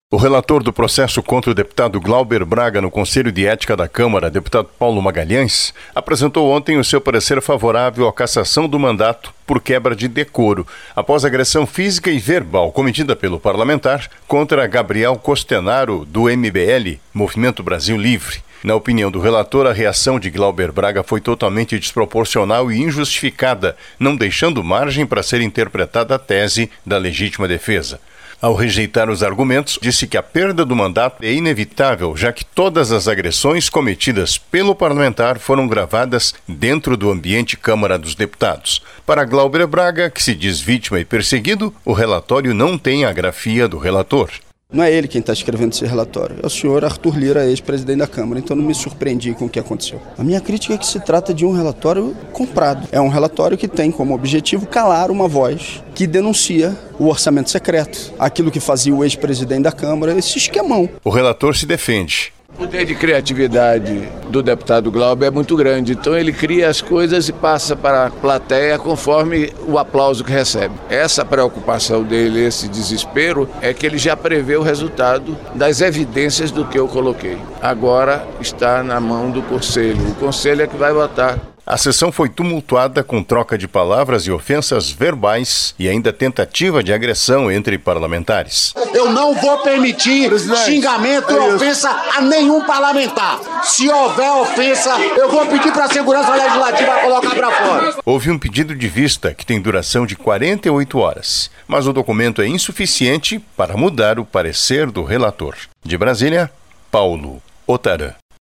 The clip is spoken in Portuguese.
O relator do processo contra o deputado Glauber Braga no Conselho de Ética da Câmara, deputado Paulo Magalhães, apresentou ontem o seu parecer favorável à cassação do mandato por quebra de decoro, após agressão física e verbal cometida pelo parlamentar contra Gabriel Costenaro, do MBL, Movimento Brasil Livre. Na opinião do relator, a reação de Glauber Braga foi totalmente desproporcional e injustificada, não deixando margem para ser interpretada a tese da legítima defesa. Ao rejeitar os argumentos, disse que a perda do mandato é inevitável, já que todas as agressões cometidas pelo parlamentar foram gravadas dentro do ambiente Câmara dos Deputados. Para Glauber Braga, que se diz vítima e perseguido, o relatório não tem a grafia do relator. Não é ele quem está escrevendo esse relatório, é o senhor Arthur Lira, ex-presidente da Câmara, então não me surpreendi com o que aconteceu. A minha crítica é que se trata de um relatório comprado. É um relatório que tem como objetivo calar uma voz que denuncia o orçamento secreto, aquilo que fazia o ex-presidente da Câmara, esse esquemão. O relator se defende. O poder de criatividade do deputado Glauber é muito grande, então ele cria as coisas e passa para a plateia conforme o aplauso que recebe. Essa preocupação dele, esse desespero, é que ele já prevê o resultado das evidências do que eu coloquei. Agora está na mão do Conselho, o Conselho é que vai votar. A sessão foi tumultuada com troca de palavras e ofensas verbais e ainda tentativa de agressão entre parlamentares. Eu não vou permitir xingamento e ofensa a nenhum parlamentar. Se houver ofensa, eu vou pedir para a Segurança Legislativa colocar para fora. Houve um pedido de vista que tem duração de 48 horas, mas o documento é insuficiente para mudar o parecer do relator. De Brasília, Paulo Otarã.